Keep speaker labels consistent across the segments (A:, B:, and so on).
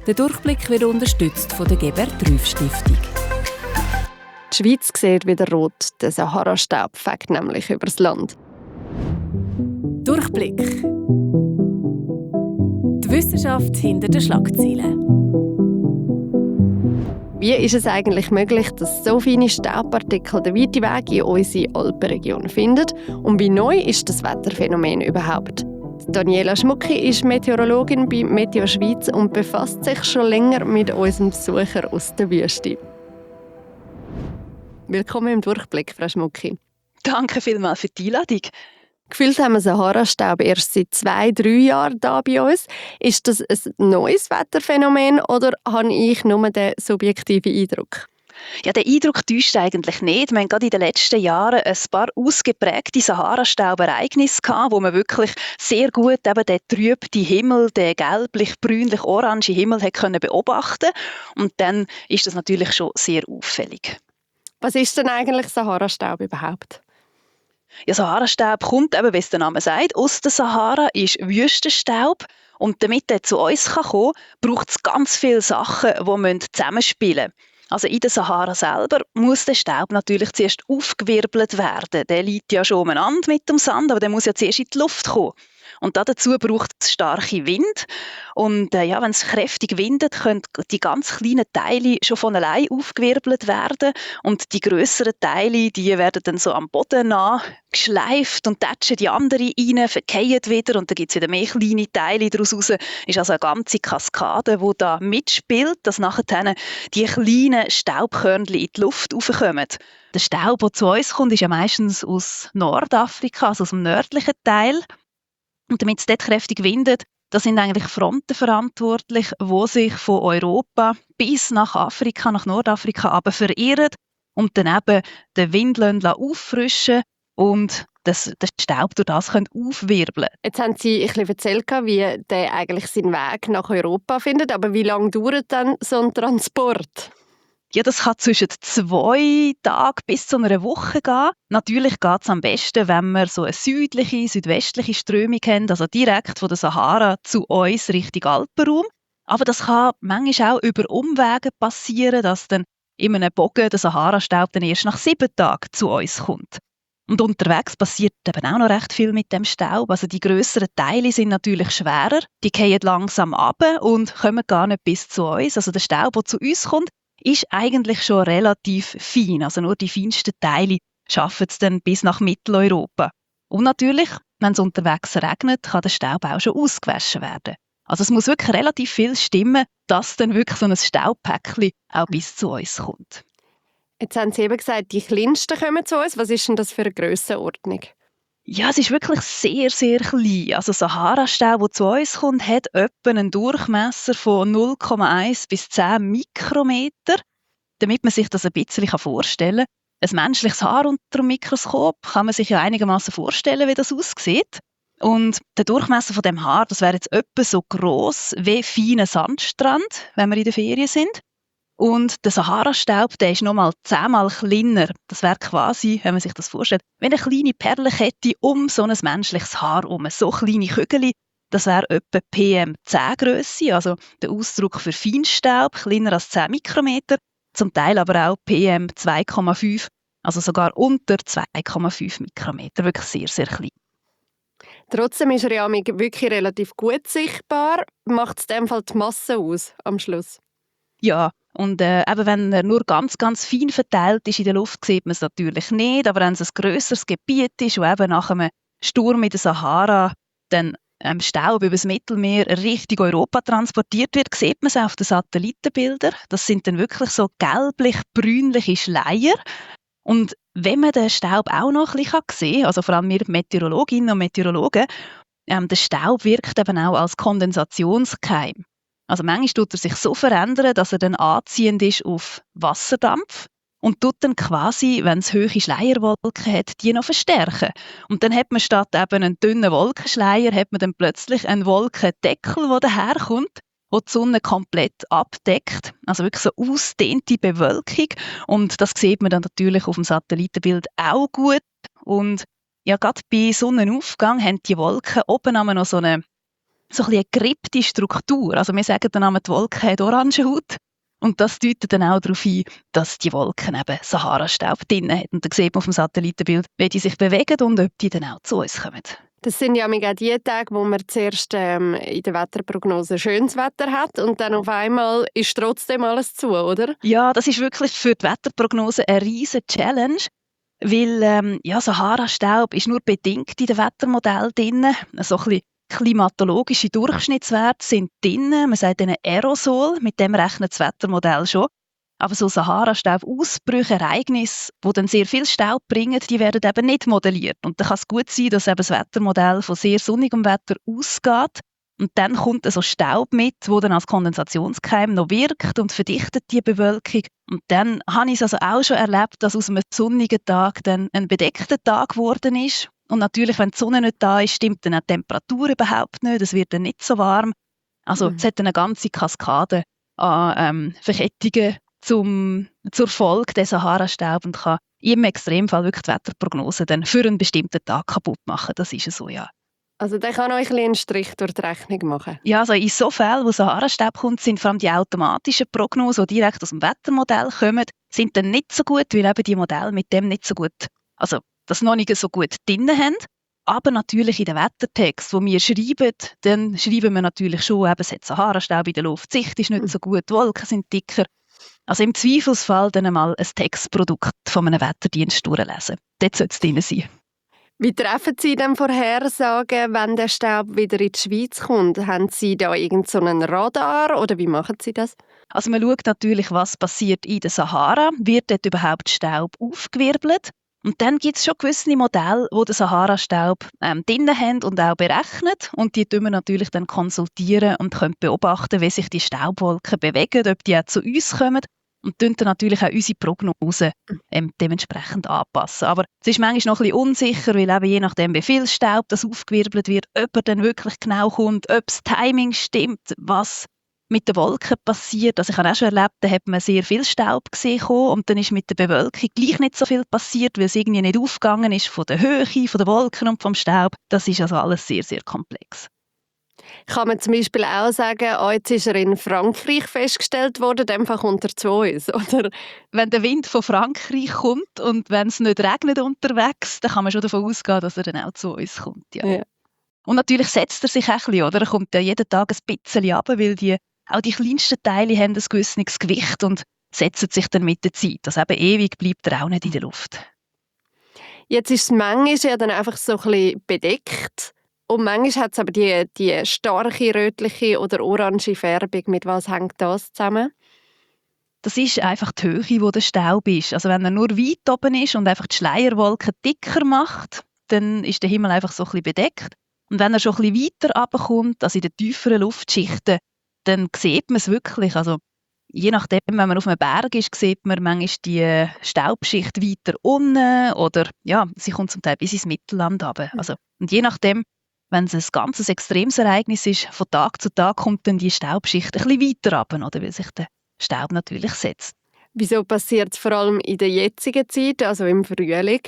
A: Der Durchblick wird unterstützt von der Gebert-Rüff-Stiftung.
B: Die Schweiz sieht wieder rot. Der Sahara-Staub fegt nämlich übers Land.
A: Durchblick. Die Wissenschaft hinter den Schlagzeilen.
B: Wie ist es eigentlich möglich, dass so feine Staubpartikel den weiten Weg in unsere Alpenregion finden? Und wie neu ist das Wetterphänomen überhaupt? Daniela Schmucki ist Meteorologin bei Meteo Schweiz und befasst sich schon länger mit unserem Besucher aus der Wüste. Willkommen im Durchblick, Frau Schmucki.
C: Danke vielmals für die Einladung.
B: Gefühlt haben wir Sahara-Staub erst seit 2-3 Jahren hier bei uns. Ist das ein neues Wetterphänomen oder habe ich nur den subjektiven Eindruck?
C: Ja, der Eindruck täuscht eigentlich nicht. Wir haben gerade in den letzten Jahren ein paar ausgeprägte Sahara-Staubereignisse gehabt, wo man wirklich sehr gut eben den trüben Himmel, den gelblich-brünlich-orange Himmel beobachten konnte. Und dann ist das natürlich schon sehr auffällig.
B: Was ist denn eigentlich Sahara-Staub überhaupt?
C: Ja, Sahara-Staub kommt, eben, wie es der Name sagt, aus der Sahara, ist Wüstenstaub. Und damit er zu uns kommen kann, braucht es ganz viele Sachen, die zusammenspielen müssen. Also in der Sahara selber muss der Staub natürlich zuerst aufgewirbelt werden. Der liegt ja schon umeinander mit dem Sand, aber der muss ja zuerst in die Luft kommen. Und dazu braucht es starke Wind. Und wenn es kräftig windet, können die ganz kleinen Teile schon von allein aufgewirbelt werden. Und die grösseren Teile, die werden dann so am Boden geschleift und tätschen die anderen rein, verkehren wieder. Und dann gibt es wieder mehr kleine Teile daraus raus. Ist also eine ganze Kaskade, die da mitspielt, dass nachher die kleinen Staubkörnchen in die Luft raufkommen. Der Staub, der zu uns kommt, ist ja meistens aus Nordafrika, also aus dem nördlichen Teil. Und damit es dort kräftig windet, da sind eigentlich Fronten verantwortlich, die sich von Europa bis nach Afrika, nach Nordafrika aber verirren und dann eben den Wind auffrischen und den Staub durch das aufwirbeln.
B: Jetzt haben Sie ein bisschen erzählt, wie der eigentlich seinen Weg nach Europa findet. Aber wie lange dauert dann so ein Transport?
C: Ja, das kann zwischen 2 Tagen bis zu einer Woche gehen. Natürlich geht es am besten, wenn wir so eine südwestliche Strömung haben, also direkt von der Sahara zu uns Richtung Alpenraum. Aber das kann manchmal auch über Umwege passieren, dass dann in einem Bogen der Sahara-Staub dann erst nach 7 Tagen zu uns kommt. Und unterwegs passiert eben auch noch recht viel mit dem Staub. Also die grösseren Teile sind natürlich schwerer, die fallen langsam runter und kommen gar nicht bis zu uns. Also der Staub, der zu uns kommt, ist eigentlich schon relativ fein. Also nur die feinsten Teile schaffen es dann bis nach Mitteleuropa. Und natürlich, wenn es unterwegs regnet, kann der Staub auch schon ausgewaschen werden. Also es muss wirklich relativ viel stimmen, dass dann wirklich so ein Staubpäckchen auch bis zu uns kommt.
B: Jetzt haben Sie eben gesagt, die kleinsten kommen zu uns. Was ist denn das für eine Grössenordnung?
C: Ja, es ist wirklich sehr, sehr klein. Also Sahara-Staub, der zu uns kommt, hat etwa einen Durchmesser von 0,1 bis 10 Mikrometer. Damit man sich das ein bisschen vorstellen kann. Ein menschliches Haar unter dem Mikroskop kann man sich ja einigermaßen vorstellen, wie das aussieht. Und der Durchmesser von dem Haar, das wäre jetzt etwa so gross wie feiner Sandstrand, wenn wir in der Ferien sind. Und der Sahara-Staub, der ist nochmal 10-mal kleiner. Das wäre quasi, wenn man sich das vorstellt, wie eine kleine Perlenkette um so ein menschliches Haar herum. So kleine Kügel, das wäre etwa PM10-Grösse, also der Ausdruck für Feinstaub, kleiner als 10 Mikrometer. Zum Teil aber auch PM 2,5, also sogar unter 2,5 Mikrometer. Wirklich sehr, sehr klein.
B: Trotzdem ist er ja wirklich relativ gut sichtbar. Macht es in dem Fall die Masse aus am Schluss?
C: Ja, und eben wenn er nur ganz, ganz fein verteilt ist in der Luft, sieht man es natürlich nicht. Aber wenn es ein grösseres Gebiet ist, wo eben nach einem Sturm in der Sahara dann Staub über das Mittelmeer Richtung Europa transportiert wird, sieht man es auf den Satellitenbildern. Das sind dann wirklich so gelblich-brünliche Schleier. Und wenn man den Staub auch noch ein bisschen sehen kann, also vor allem wir Meteorologinnen und Meteorologen, der Staub wirkt eben auch als Kondensationskeim. Also manchmal tut er sich so verändern, dass er dann anziehend ist auf Wasserdampf und tut dann quasi, wenn es hohe Schleierwolken hat, die noch verstärken. Und dann hat man statt eben einen dünnen Wolkenschleier, hat man dann plötzlich einen Wolkendeckel, der daherkommt, der die Sonne komplett abdeckt. Also wirklich so ausdehnte Bewölkung. Und das sieht man dann natürlich auf dem Satellitenbild auch gut. Und ja, gerade bei Sonnenaufgang haben die Wolken oben noch so eine so ein bisschen eine gerippte Struktur. Also wir sagen dann einmal, die Wolke hat Orangenhaut. Und das deutet dann auch darauf ein, dass die Wolken eben Sahara-Staub drin hat. Und dann sieht man auf dem Satellitenbild, wie die sich bewegen und ob die dann auch zu uns kommen.
B: Das sind ja auch die Tage, wo man zuerst in der Wetterprognose schönes Wetter hat und dann auf einmal ist trotzdem alles zu, oder?
C: Ja, das ist wirklich für die Wetterprognose eine riesige Challenge, weil Sahara-Staub ist nur bedingt in den Wettermodellen drin. So ein bisschen klimatologische Durchschnittswerte sind drin. Man sagt ihnen Aerosol, mit dem rechnet das Wettermodell schon. Aber so Sahara-Staub-Ausbrüche, Ereignisse, die dann sehr viel Staub bringen, die werden eben nicht modelliert. Und dann kann es gut sein, dass eben das Wettermodell von sehr sonnigem Wetter ausgeht. Und dann kommt so Staub mit, der dann als Kondensationskeim noch wirkt und verdichtet die Bewölkung. Und dann habe ich es also auch schon erlebt, dass aus einem sonnigen Tag dann ein bedeckter Tag geworden ist. Und natürlich, wenn die Sonne nicht da ist, stimmt dann auch die Temperatur überhaupt nicht. Es wird dann nicht so warm. Also es hat eine ganze Kaskade an Verkettungen zur Folge des Sahara-Staub und kann im Extremfall wirklich die Wetterprognose dann für einen bestimmten Tag kaputt machen. Das ist so, ja.
B: Also der kann euch einen Strich durch die Rechnung machen?
C: Ja, also in so Fällen, wo Sahara-Staub kommt, sind vor allem die automatischen Prognosen, die direkt aus dem Wettermodell kommen, sind dann nicht so gut, weil eben die Modelle mit dem nicht so gut, also das noch nicht so gut drin haben. Aber natürlich in den Wettertext, wo wir schreiben, dann schreiben wir natürlich schon, eben, es hat Sahara-Staub in der Luft, die Sicht ist nicht so gut, die Wolken sind dicker. Also im Zweifelsfall dann einmal ein Textprodukt von einem Wetterdienst durchlesen. Dort sollte es drin sein.
B: Wie treffen Sie denn Vorhersagen, wenn der Staub wieder in die Schweiz kommt? Haben Sie da irgendeinen Radar oder wie machen Sie das?
C: Also man schaut natürlich, was passiert in der Sahara. Wird dort überhaupt Staub aufgewirbelt? Und dann gibt es schon gewisse Modelle, die den Sahara-Staub drin haben und auch berechnen. Und die können wir natürlich dann konsultieren und können beobachten, wie sich die Staubwolken bewegen, ob die auch zu uns kommen. Und dann natürlich auch unsere Prognose dementsprechend anpassen. Aber es ist manchmal noch ein bisschen unsicher, weil eben je nachdem, wie viel Staub das aufgewirbelt wird, ob er dann wirklich genau kommt, ob das Timing stimmt, was mit den Wolken passiert. Also ich habe auch schon erlebt, da hat man sehr viel Staub gesehen und dann ist mit der Bewölkung gleich nicht so viel passiert, weil es irgendwie nicht aufgegangen ist von der Höhe, von den Wolken und vom Staub. Das ist also alles sehr, sehr komplex.
B: Kann man zum Beispiel auch sagen, jetzt ist er in Frankreich festgestellt worden, in dem Fall kommt er zu uns, oder?
C: Wenn der Wind von Frankreich kommt und wenn es nicht regnet unterwegs, dann kann man schon davon ausgehen, dass er dann auch zu uns kommt. Ja. Und natürlich setzt er sich auch ein bisschen, oder? Er kommt ja jeden Tag ein bisschen runter, weil auch die kleinsten Teile haben ein gewisses Gewicht und setzen sich dann mit der Zeit. Also eben ewig bleibt er auch nicht in der Luft.
B: Jetzt ist es manchmal ja dann einfach so ein bisschen bedeckt. Und manchmal hat es aber die starke rötliche oder orange Färbung. Mit was hängt das zusammen?
C: Das ist einfach die Höhe, wo der Staub ist. Also wenn er nur weit oben ist und einfach die Schleierwolke dicker macht, dann ist der Himmel einfach so ein bisschen bedeckt. Und wenn er schon ein bisschen weiter runterkommt, also in den tieferen Luftschichten, dann sieht man es wirklich. Also je nachdem, wenn man auf einem Berg ist, sieht man manchmal die Staubschicht weiter unten oder ja, sie kommt zum Teil bis ins Mittelland runter. Also, und je nachdem, wenn es ein ganzes extremes Ereignis ist, von Tag zu Tag kommt dann die Staubschicht ein bisschen weiter runter, oder, weil sich der Staub natürlich setzt.
B: Wieso passiert es vor allem in der jetzigen Zeit, also im Frühling?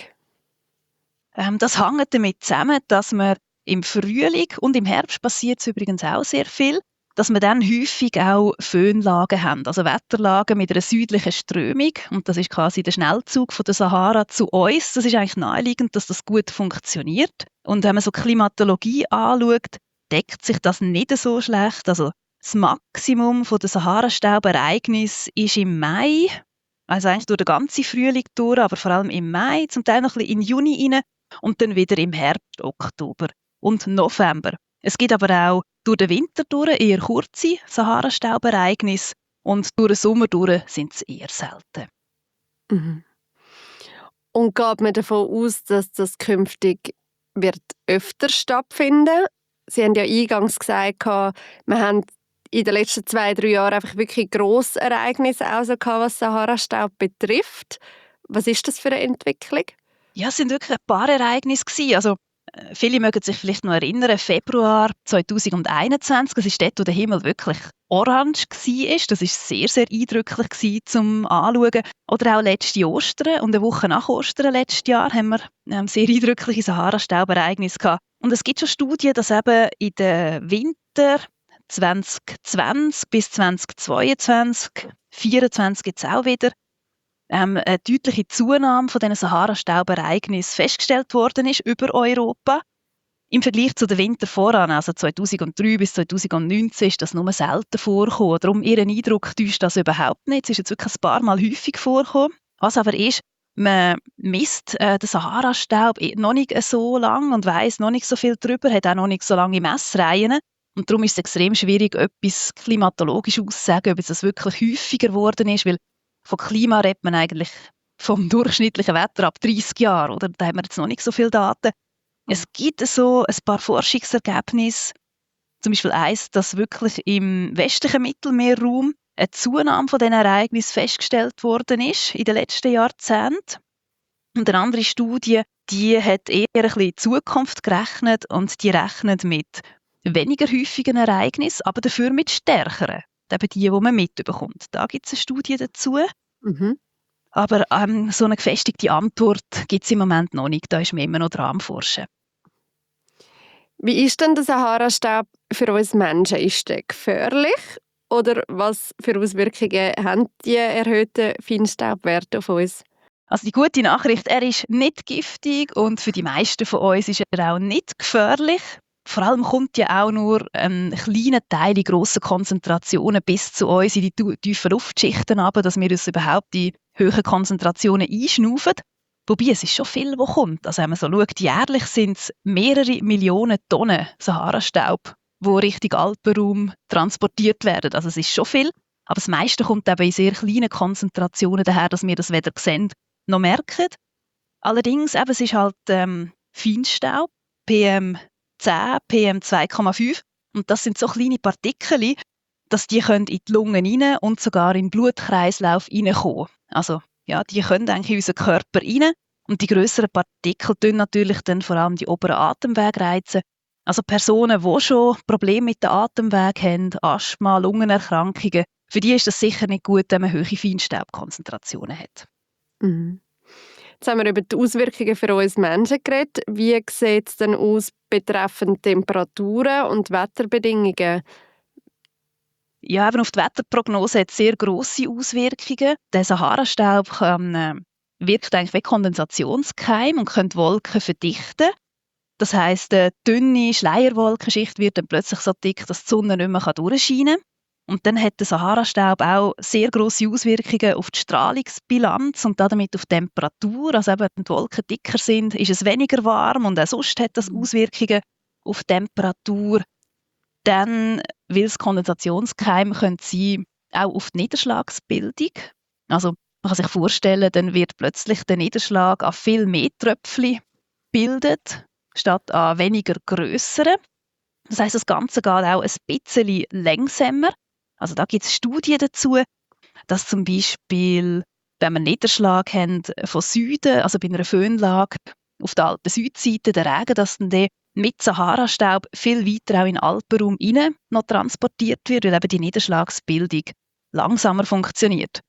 C: Das hängt damit zusammen, dass man im Frühling und im Herbst passiert es übrigens auch sehr viel, dass wir dann häufig auch Föhnlagen haben, also Wetterlagen mit einer südlichen Strömung. Und das ist quasi der Schnellzug von der Sahara zu uns. Das ist eigentlich naheliegend, dass das gut funktioniert. Und wenn man so Klimatologie anschaut, deckt sich das nicht so schlecht. Also das Maximum von der Sahara-Staubereignis ist im Mai, also eigentlich durch den ganzen Frühling durch, aber vor allem im Mai, zum Teil noch ein bisschen in Juni rein und dann wieder im Herbst, Oktober und November. Es gibt aber auch durch den Winter durch eher kurze Sahara-Staubereignisse und durch den Sommer durch sind es eher selten.
B: Mhm. Und geht man davon aus, dass das künftig wird öfter stattfinden? Sie haben ja eingangs gesagt, wir haben in den letzten 2-3 Jahren einfach wirklich grosse Ereignisse was Sahara-Staub betrifft. Was ist das für eine Entwicklung?
C: Ja, es sind wirklich ein paar Ereignisse gewesen. Also viele mögen sich vielleicht noch erinnern, Februar 2021, das ist dort, wo der Himmel wirklich orange war. Das war sehr, sehr eindrücklich zum Anschauen. Oder auch letzte Ostern und eine Woche nach Ostern letztes Jahr haben wir sehr eindrückliche Sahara-Staubereignisse gehabt. Und es gibt schon Studien, dass eben in den Winter 2020 bis 2022, 2024 gibt es auch wieder, eine deutliche Zunahme von diesen Sahara-Staubereignissen festgestellt worden ist über Europa. Im Vergleich zu den Winter voran, also 2003 bis 2019, ist das nur selten vorgekommen. Darum Ihren Eindruck täuscht das überhaupt nicht. Es ist jetzt wirklich ein paar Mal häufig vorgekommen. Was aber ist, man misst den Sahara-Staub noch nicht so lange und weiss noch nicht so viel darüber, hat auch noch nicht so lange Messreihen. Und darum ist es extrem schwierig, etwas klimatologisch auszusagen, ob es wirklich häufiger geworden ist, weil von Klima redet man eigentlich vom durchschnittlichen Wetter ab 30 Jahren, oder? Da haben wir jetzt noch nicht so viele Daten. Es gibt so ein paar Forschungsergebnisse, zum Beispiel eins, dass wirklich im westlichen Mittelmeerraum eine Zunahme von diesen Ereignissen festgestellt worden ist in den letzten Jahrzehnten. Und eine andere Studie, die hat eher ein bisschen in die Zukunft gerechnet und die rechnet mit weniger häufigen Ereignissen, aber dafür mit stärkeren. Eben die man mitbekommt. Da gibt es eine Studie dazu.
B: Mhm.
C: Aber so eine gefestigte Antwort gibt es im Moment noch nicht. Da ist man immer noch dran am Forschen.
B: Wie ist denn der Sahara-Staub für uns Menschen? Ist der gefährlich? Oder was für Auswirkungen haben die erhöhten Feinstaubwerte auf uns?
C: Also die gute Nachricht, er ist nicht giftig und für die meisten von uns ist er auch nicht gefährlich. Vor allem kommt ja auch nur ein kleiner Teil in grossen Konzentrationen bis zu uns in die tiefen Luftschichten runter, dass wir uns überhaupt die hohen Konzentrationen einschnaufen. Wobei es ist schon viel, was kommt. Also wenn man so schaut, jährlich sind es mehrere Millionen Tonnen Sahara-Staub, die Richtung Alpenraum transportiert werden. Also es ist schon viel, aber das meiste kommt eben in sehr kleinen Konzentrationen daher, dass wir das weder sehen noch merken. Allerdings, eben, es ist halt Feinstaub, PM10, PM2,5 und das sind so kleine Partikel, dass die können in die Lungen rein und sogar in den Blutkreislauf reinkommen. Also ja, die können eigentlich in unseren Körper rein und die grösseren Partikel tun natürlich dann vor allem die oberen Atemwege reizen. Also Personen, die schon Probleme mit den Atemwegen haben, Asthma, Lungenerkrankungen, für die ist das sicher nicht gut, wenn man hohe Feinstaubkonzentrationen hat.
B: Mhm. Jetzt haben wir über die Auswirkungen für uns Menschen geredet. Wie sieht es denn aus betreffend Temperaturen und Wetterbedingungen?
C: Ja, eben auf die Wetterprognose hat es sehr grosse Auswirkungen. Der Sahara-Staub wirkt eigentlich wie Kondensationskeim und kann die Wolken verdichten. Das heisst, eine dünne Schleierwolkenschicht wird dann plötzlich so dick, dass die Sonne nicht mehr durchscheinen kann. Und dann hat der Sahara-Staub auch sehr grosse Auswirkungen auf die Strahlungsbilanz und damit auf die Temperatur. Also eben, wenn die Wolken dicker sind, ist es weniger warm und auch sonst hat das Auswirkungen auf die Temperatur. Dann, weil es Kondensationskeime können sein, auch auf die Niederschlagsbildung. Also man kann sich vorstellen, dann wird plötzlich der Niederschlag an viel mehr Tröpfchen gebildet, statt an weniger grösseren. Das heisst, das Ganze geht auch ein bisschen langsamer. Also da gibt es Studien dazu, dass zum Beispiel, wenn wir Niederschlag haben von Süden, also bei einer Föhnlage auf der Alpen-Südseite, der Regen, dass dann mit Sahara-Staub viel weiter auch in den Alpenraum rein noch transportiert wird, weil eben die Niederschlagsbildung langsamer funktioniert.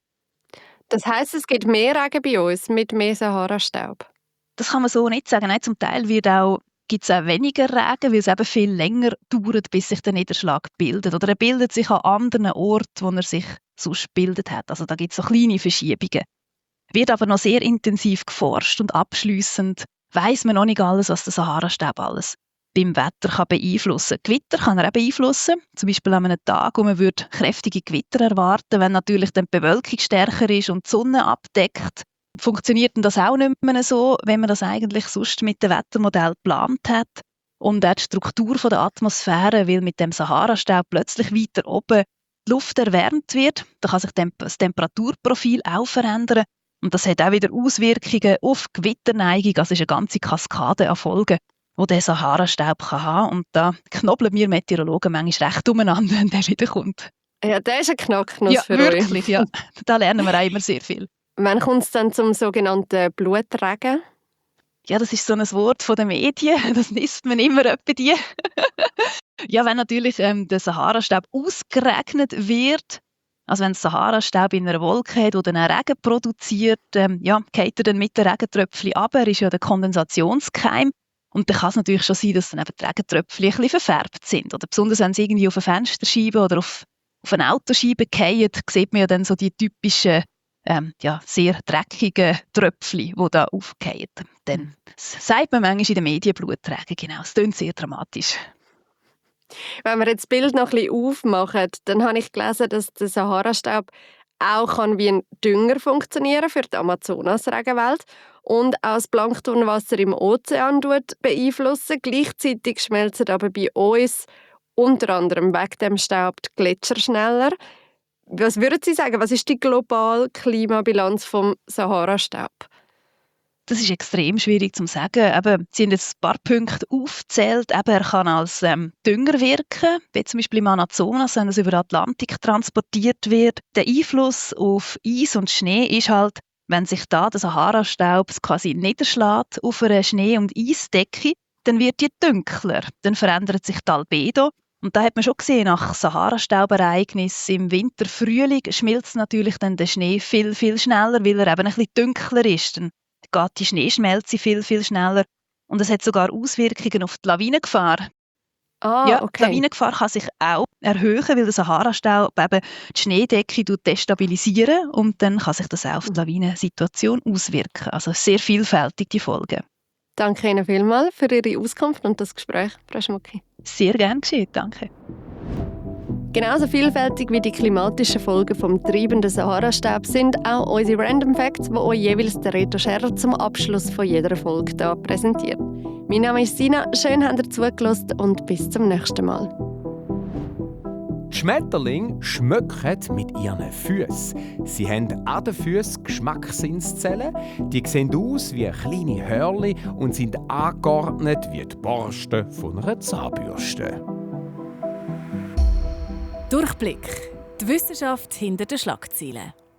B: Das heisst, es gibt mehr Regen bei uns mit mehr Sahara-Staub?
C: Das kann man so nicht sagen. Nein, zum Teil gibt es auch weniger Regen, weil es eben viel länger dauert, bis sich der Niederschlag bildet. Oder er bildet sich an anderen Orten, wo er sich sonst gebildet hat. Also da gibt es so kleine Verschiebungen. Wird aber noch sehr intensiv geforscht und abschliessend weiss man noch nicht alles, was der Sahara-Staub alles beim Wetter kann beeinflussen kann. Gewitter kann er auch beeinflussen. Zum Beispiel an einem Tag, wo man kräftige Gewitter erwarten, wenn natürlich dann die Bewölkung stärker ist und die Sonne abdeckt. Funktioniert denn das auch nicht mehr so, wenn man das eigentlich sonst mit dem Wettermodell geplant hat? Und auch die Struktur der Atmosphäre, weil mit dem Sahara-Staub plötzlich weiter oben die Luft erwärmt wird, dann kann sich das Temperaturprofil auch verändern. Und das hat auch wieder Auswirkungen auf Gewitterneigung. Also es ist eine ganze Kaskade an Folgen, die der Sahara-Staub haben kann. Und da knobeln wir Meteorologen manchmal recht umeinander, wenn der wieder kommt.
B: Ja, der ist ein Knacknuss
C: ja,
B: für
C: wirklich,
B: euch.
C: Ja, da lernen wir auch immer sehr viel.
B: Wann kommt es dann zum sogenannten Blutregen?
C: Ja, das ist so ein Wort von den Medien. Das liest man immer etwa die. Ja, wenn natürlich der Sahara-Staub ausgeregnet wird, also wenn der Sahara-Staub in einer Wolke hat oder einen Regen produziert, geht er dann mit den Regentröpfchen runter. Er ist ja der Kondensationskeim. Und dann kann es natürlich schon sein, dass dann eben die Regentröpfchen ein bisschen verfärbt sind. Oder besonders wenn sie irgendwie auf eine Fensterscheibe oder auf eine Autoscheibe fallen, sieht man ja dann so die typischen, sehr dreckigen Tröpfchen, die da aufgehen. Dann sagt man manchmal in den Medien Blutregen, genau. Es klingt sehr dramatisch.
B: Wenn wir jetzt das Bild noch ein bisschen aufmachen, dann habe ich gelesen, dass der Sahara-Staub auch wie ein Dünger funktionieren für die Amazonas-Regenwald und auch das Planktonwasser im Ozean beeinflussen. Gleichzeitig schmelzen aber bei uns unter anderem wegen dem Staub die Gletscher schneller. Was würden Sie sagen, was ist die globale Klimabilanz vom Sahara-Staub?
C: Das ist extrem schwierig zu sagen. Eben, Sie haben jetzt ein paar Punkte aufgezählt. Eben, er kann als Dünger wirken, wie zum Beispiel im Amazonas, wenn es über den Atlantik transportiert wird. Der Einfluss auf Eis und Schnee ist halt, wenn sich da der Sahara-Staub quasi niederschlägt auf einer Schnee- und Eisdecke, dann wird die dunkler. Dann verändert sich die Albedo. Und da hat man schon gesehen, nach Sahara-Staubereignissen im Winter, Frühling schmilzt natürlich dann der Schnee viel, viel schneller, weil er eben ein bisschen dunkler ist. Dann geht die Schneeschmelze viel, viel schneller. Und es hat sogar Auswirkungen auf die Lawinengefahr.
B: Okay.
C: Die Lawinengefahr kann sich auch erhöhen, weil der Sahara-Staub eben die Schneedecke destabilisieren und dann kann sich das auch auf die Lawinensituation auswirken. Also sehr vielfältig die Folgen.
B: Danke Ihnen vielmals für Ihre Auskunft und das Gespräch, Frau Schmucki.
C: Sehr gern geschehen, danke.
B: Genauso vielfältig wie die klimatischen Folgen vom treibenden Sahara-Staub sind auch unsere Random Facts, die euch jeweils der Reto Scherrer zum Abschluss von jeder Folge hier präsentiert. Mein Name ist Sina, schön habt ihr zugelassen und bis zum nächsten Mal.
D: Die Schmetterlinge schmücken mit ihren Füßen. Sie haben an den Füßen Geschmacksinszellen. Die sehen aus wie kleine Hörli und sind angeordnet wie die Borsten von einer Zahnbürste.
A: Durchblick. Die Wissenschaft hinter den Schlagzeilen.